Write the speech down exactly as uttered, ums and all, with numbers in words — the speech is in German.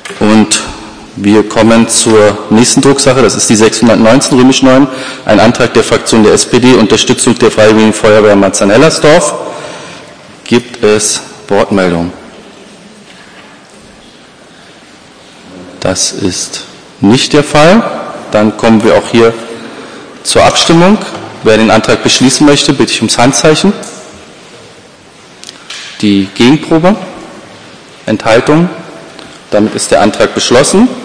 Und wir kommen zur nächsten Drucksache, das ist die sechshundertneunzehn römisch neun, ein Antrag der Fraktion der S P D, Unterstützung der Freiwilligen Feuerwehr Marzahn-Hellersdorf. Gibt es Wortmeldungen? Das ist nicht der Fall. Dann kommen wir auch hier zur Abstimmung. Wer den Antrag beschließen möchte, bitte ich ums Handzeichen. Die Gegenprobe? Enthaltung? Damit ist der Antrag beschlossen.